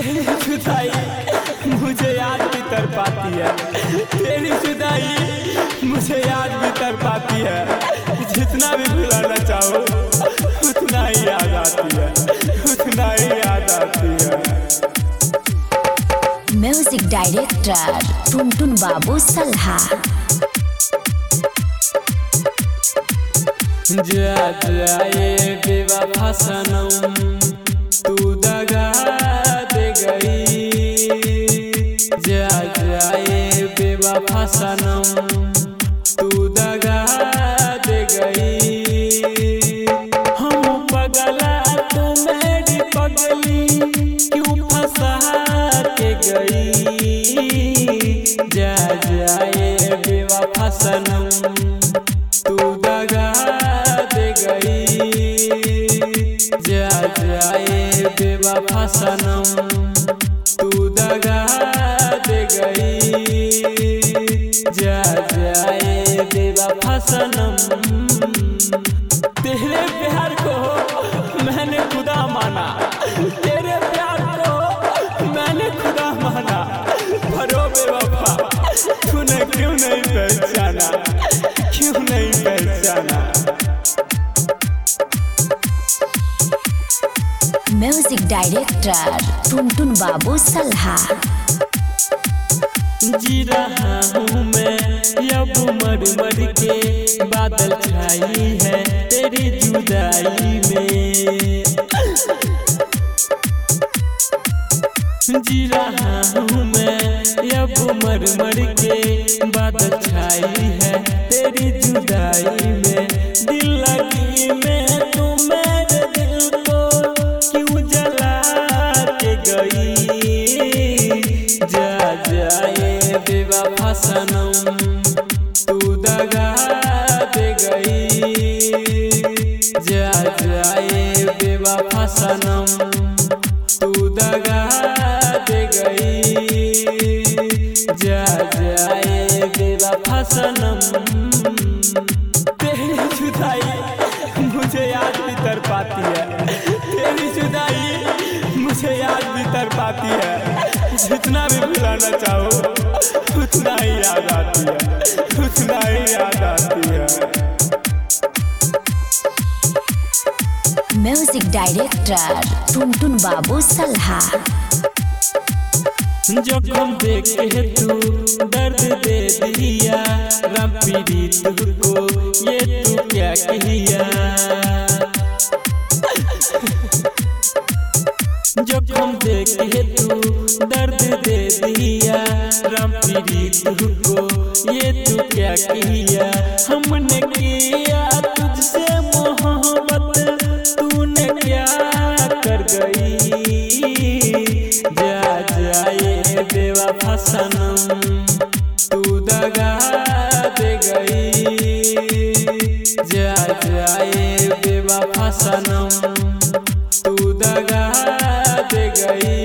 तेरी जुदाई मुझे याद भी कर पाती है, तेरी जुदाई मुझे याद भी कर पाती है। जितना भी भुलाना चाहो उतना ही याद आती है, उतना ही याद आती है। म्यूजिक डायरेक्टर टुनटुन बाबू सल्हा। जा जाए बेवफा सनम तू दगा दे गई, जा जाए बेवफा सनम तू दगा दे गई। हम पगला तो मेरी पगली क्यों फंसा के गई, जा जाए बेवफा सनम तू दगा दे गई, जा जाए बेवफा सनम तू दगा दे गई, जा जाए बेवफा सनम। तेरे प्यार को मैंने खुदा माना, तेरे प्यार को मैंने खुदा माना, पर ओ बेवफा तूने क्यों नहीं पहचाना, क्यों नहीं पहचाना। म्यूजिक डायरेक्टर टुनटुन बाबू सल्हा। जी रहा हूँ मैं अब मर मर के, बादल छाई है तेरी जुदाई में। जी रहा हूँ मैं अब मर मर के, बादल छाई है तेरी जुदाई में। दिल लगी में तू मेरे दिल को क्यों जला के गई, जा जाए बेवफा सनम तू दगा दे गई, जा जाए बेवफा सनम तू दगा दे गई, जा जाए बेवफा सनम। तेरी जुदाई मुझे याद भी कर पाती है, तेरी जुदाई मुझे याद भी कर पाती है। जितना भी भुलाना चाहो उतना ही याद आती है, उतना ही याद आती है। म्यूजिक डायरेक्टर टुनटुन बाबू सल्हा। जख्म देखे तू दर्द दे दिया, राम पीड़ित को ये तू क्या किया। जख्म देखे तू दर्द दे दिया, राम पीड़ित को ये तू क्या किया। हमने किया तुझसे मोहब्बत तूने क्या कर गई, जा जाए बेवफा सनम तू दगा दे गई, जा जाए बेवफा सनम तू दगा दे गई,